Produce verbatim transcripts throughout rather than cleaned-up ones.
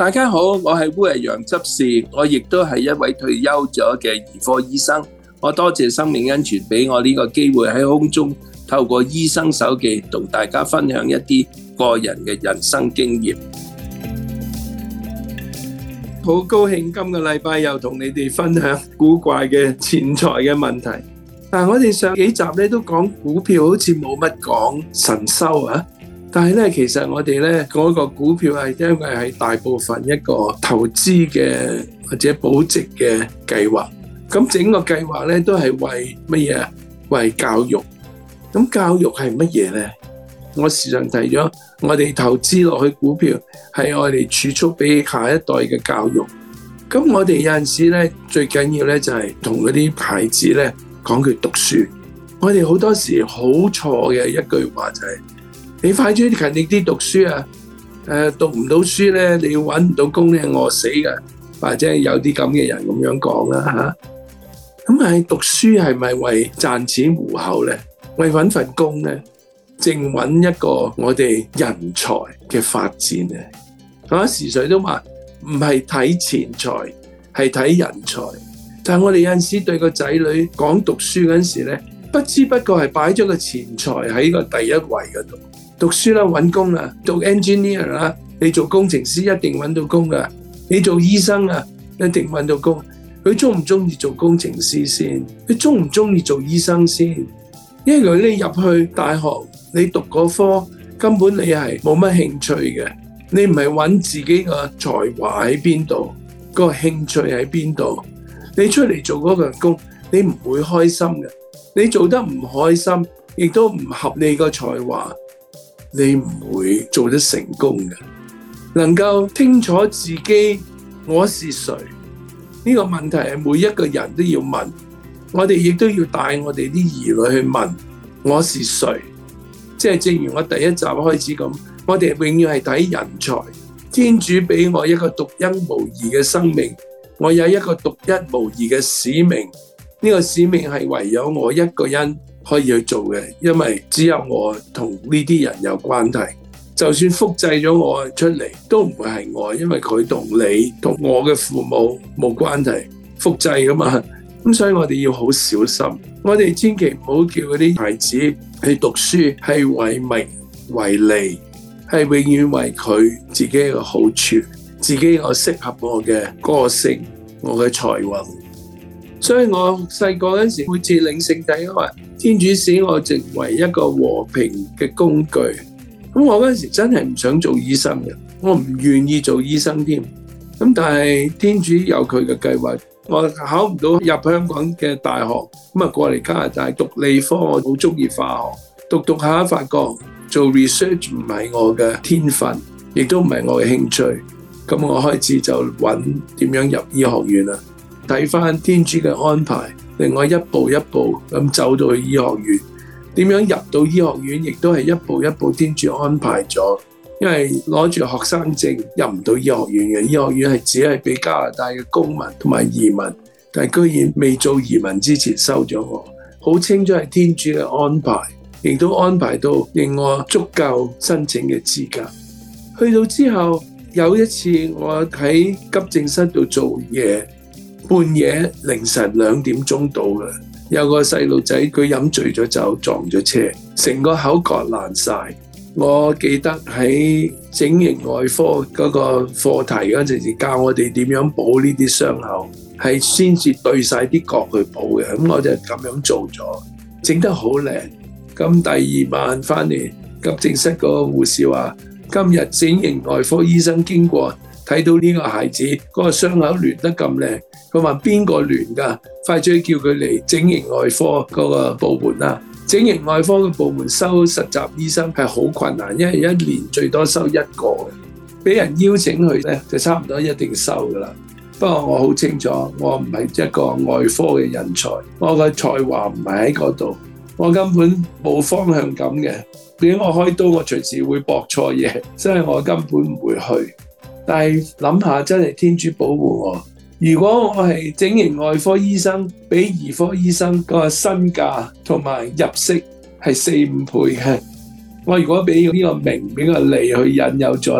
大家好，我係烏日陽執事，我亦都係一位退休咗嘅兒科醫生。我多謝生命恩泉俾我呢個機會喺空中透過醫生手記同大家分享一啲個人嘅人生經驗。好高興今個禮拜又同你哋分享古怪嘅錢財嘅問題。但我哋上幾集咧都講股票，好似冇乜講神修啊。但係咧，其實我哋咧嗰個股票係因為係大部分一個投資嘅或者保值嘅計劃。咁整個計劃咧都係為乜嘢？為教育。咁教育係乜嘢咧？我時常提咗，我哋投資落去股票係我哋儲蓄俾下一代嘅教育。咁我哋有陣時咧最緊要咧就係同嗰啲孩子咧講佢讀書。我哋好多時好錯嘅一句話就係、是。你快啲勤力啲讀書啊！誒，讀唔到書咧，你要搵唔到工咧，餓死㗎，或者有啲咁嘅人咁樣講啦吓。咁係讀書係咪為賺錢糊口咧？為搵份工咧，正搵一個我哋人才嘅發展咧。我時常都話唔係睇錢財，係睇人才。但係我哋有陣時對個仔女講讀書嗰陣時咧，不知不覺係擺咗個錢財喺個第一位嗰度。讀書啦，搵工啦，讀 engineer 啦，你做工程師一定搵到工噶。你做醫生啊，一定搵到工。佢中唔中意做工程師先？佢中唔中意做醫生先？因為如果你入去大學，你讀嗰科根本你係冇乜興趣嘅，你唔係搵自己個才華喺邊度，個興趣喺邊度，你出嚟做嗰份工，你唔會開心嘅。你做得唔開心，亦都唔合你個才華。你唔會做得成功嘅。能夠清楚自己我是誰呢個問題係每一個人都要問，我哋亦都要帶我哋啲兒女去問我是誰。即係正如我第一集開始咁，我哋永遠係睇人才。天主俾我一個獨一無二嘅生命，我有一個獨一無二嘅使命。呢個使命係唯有我一個人可以去做嘅，因為只有我同呢啲人有關係。就算複製咗我出嚟，都唔會係我，因為佢同你同我嘅父母冇關係，複製噶嘛。咁所以我哋要好小心，我哋千祈唔好叫嗰啲孩子去讀書係為名為利，係永遠為佢自己嘅好處，自己個適合我嘅個性，我嘅才華。所以我細個嗰陣時，每次領聖體都話天主使我成為一個和平嘅工具。咁我嗰陣時真係唔想做醫生嘅，我唔願意做醫生添。咁但係天主有佢嘅計劃，我考唔到入香港嘅大學，咁啊過嚟加拿大讀理科，我好中意化學，讀讀下發覺做 research 唔係我嘅天分，亦都唔係我嘅興趣。咁我開始就揾點樣入醫學院啦。睇翻天主嘅安排，令我一步一步咁走到去醫學院。點樣入到醫學院，亦都係一步一步天主安排咗。因為攞住學生證入唔到醫學院嘅，醫學院係只係俾加拿大嘅公民同埋移民，但係居然未做移民之前收咗我，好清楚係天主嘅安排，亦都安排到令我足夠申請嘅資格。去到之後有一次我喺急症室度做嘢。半夜凌晨兩點鐘到啦，有個細路仔佢飲醉咗酒撞咗車，成個口割爛晒。我記得喺整形外科嗰個課題嗰陣時教我哋點樣補呢啲傷口，係先至對晒啲角去補嘅。咁我就咁樣做咗，整得好靚。咁第二晚翻嚟急症室嗰個護士話：今日整形外科醫生經過，睇到呢個孩子嗰個傷口亂得咁靚。佢話邊個亂㗎？快啲叫佢嚟整形外科嗰個部門啦！整形外科嘅部門收實習醫生係好困難，因為一年最多收一個嘅，俾人邀請去咧就差唔多一定收㗎啦。不過我好清楚，我唔係一個外科嘅人才，我嘅才華唔係喺嗰度，我根本冇方向感嘅。俾我開刀，我隨時會駁錯嘢，所以我根本唔會去。但係諗下，真係天主保護我。如果我係整形外科醫生，比兒科醫生個身價同埋入息係四五倍嘅，我如果俾呢個名俾個利去引誘咗咧，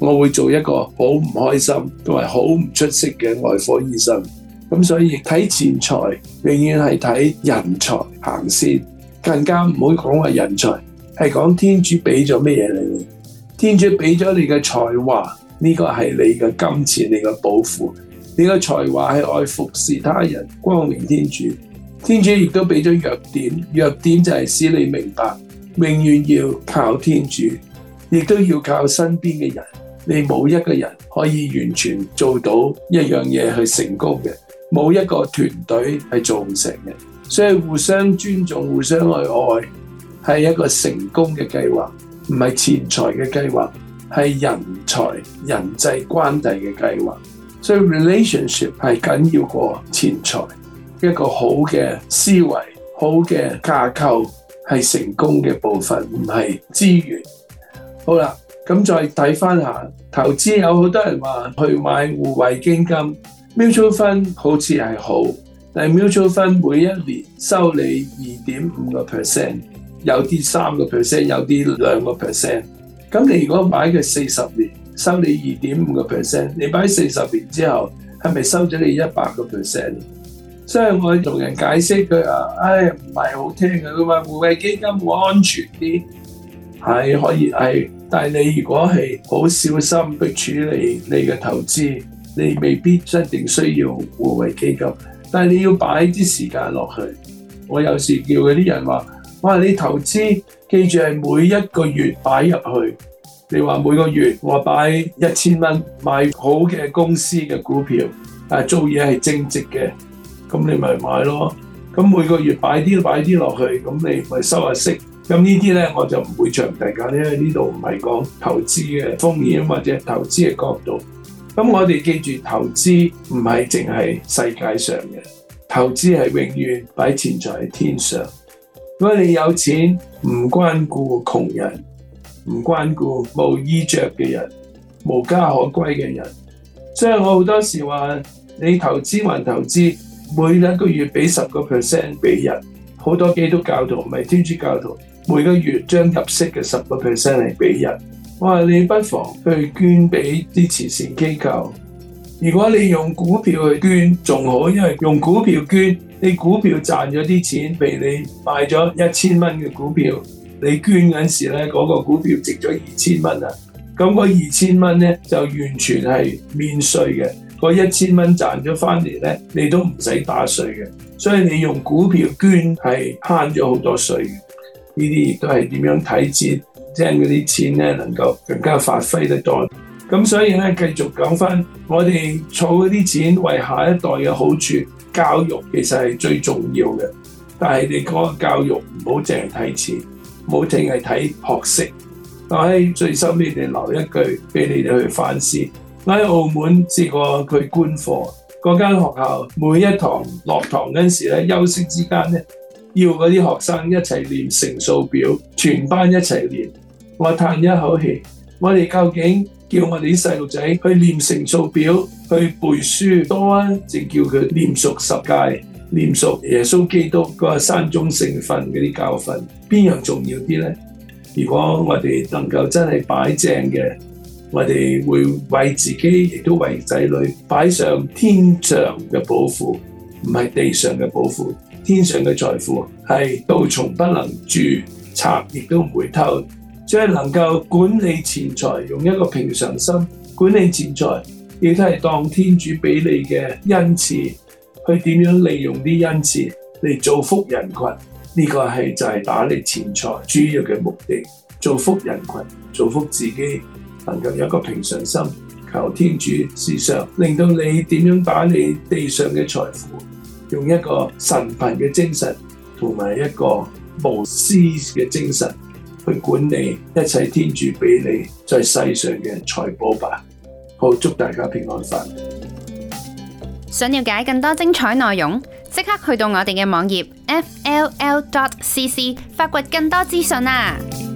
我會做一個好唔開心同埋好唔出色嘅外科醫生。咁所以睇錢財永遠係睇人才行先，更加唔好講話人才，係講天主俾咗咩嘢你。天主俾咗你嘅才華，呢個係你嘅金錢，你嘅寶庫。你嘅才華係愛服侍他人，光榮天主。天主亦都俾咗弱點，弱點就係使你明白，永遠要靠天主，亦都要靠身邊嘅人。你冇一個人可以完全做到一樣嘢去成功嘅，冇一個團隊係做唔成嘅。所以互相尊重、互相去愛係一個成功嘅計劃，唔係錢財嘅計劃，係人才人際關係嘅計劃。所以 relationship 係緊要過錢財。一個好嘅思維、好嘅架構係成功嘅部分，唔係資源。好啦，咁再睇翻下投資，有好多人話去買互惠基金 mutual fund 好似係好，但係 mutual fund 每一年收你二點五個 percent， 有啲三個 percent， 有啲兩個 percent。咁你如果買佢四十年，收你二點五個 percent， 你擺四十年之後，係咪收咗你一百個 percent？所以我同人解釋佢話，唉，唔係好聽嘅。佢話互惠基金會安全啲，係可以係，但係你如果係好小心去處理你嘅投資，你未必一定需要互惠基金。但係你要擺啲時間落去。我有時叫嗰啲人話，哇，你投資記住係每一個月擺入去。你話每個月我擺一千蚊買好嘅公司嘅股票，但係做嘢係正直嘅。咁你咪買咯，咁每個月擺啲擺啲落去，咁你咪收下息。咁呢啲咧我就唔會詳細講，因為呢度唔係講投資嘅風險或者投資嘅角度。咁我哋記住，投資唔係淨係世界上嘅，投資係永遠擺錢財喺天上。如果你有錢，唔關顧窮人，唔關顧冇衣着嘅人，無家可歸嘅人。所以我好多時話，你投資還投資。每一個月俾十個 percent 俾人，好多基督教徒唔係天主教徒，每個月將入息嘅十個 percent 嚟俾人。我話你不妨去捐俾啲慈善機構。如果你用股票去捐仲好，因為用股票捐，你股票賺咗啲錢，譬如你買咗一千蚊嘅股票，你捐嗰陣時咧，嗰個股票值咗二千蚊啊，咁嗰二千蚊咧就完全係免稅嘅。嗰一千蚊賺咗翻嚟咧，你都唔使打稅嘅，所以你用股票捐係慳咗好多稅嘅。呢啲亦都係點樣睇錢，即係嗰啲錢咧能夠更加發揮得多。咁所以咧，繼續講翻，我哋儲嗰啲錢為下一代嘅好處，教育其實係最重要嘅。但係你講教育唔好淨係睇錢，唔好淨係睇學識。我喺最收尾哋留一句俾你哋去反思。我喺澳門試過去觀課，嗰間學校每一堂落堂嗰陣時咧，休息之間咧，要嗰啲學生一齊練乘數表，全班一齊練。我嘆一口氣，我哋究竟叫我哋啲細路仔去練乘數表，去背書多啊，淨叫佢練熟十誡，練熟耶穌基督嗰個山中聖訓嗰啲教訓，邊樣重要啲呢？如果我哋能夠真係擺正嘅，我哋會為自己亦都為仔女擺上天上嘅寶庫，唔係地上嘅寶庫。天上嘅財富係蠹蟲不能蛀，賊亦都唔會偷。所以能夠管理錢財，用一個平常心管理錢財，亦都係當天主俾你嘅恩賜，去點樣利用啲恩賜嚟造福人群。呢、這個係就係打理錢財主要嘅目的，造福人群，造福自己。能夠有一個平常心，求天主時常令到你點樣打理地上嘅財富，用一個神貧嘅精神同埋一個無私嘅精神去管理一切天主俾你在世上嘅財寶吧。好，祝大家平安快樂。 想了解更多精彩內容，即刻去到我哋嘅網頁 f l l dot c c 發掘更多資訊啊！